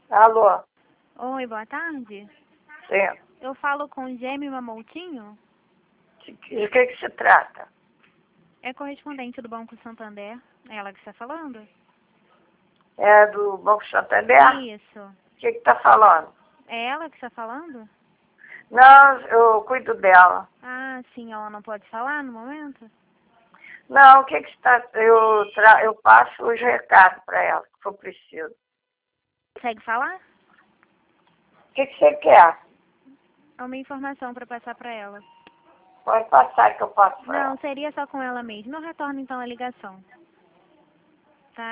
Alô? Oi, boa tarde. Sim. Eu falo com Gêmeo Mamoutinho? De que se trata? É correspondente do Banco Santander. É ela que está falando? É do Banco Santander? Isso. O que está falando? É ela que está falando? Não, eu cuido dela. Ah, sim, ela não pode falar no momento? Não, o que está... Eu passo os recados para ela, que for preciso. Consegue falar? O que você quer? É uma informação para passar para ela. Pode passar que eu passo para ela. Não, seria só com ela mesma. Eu retorno então a ligação.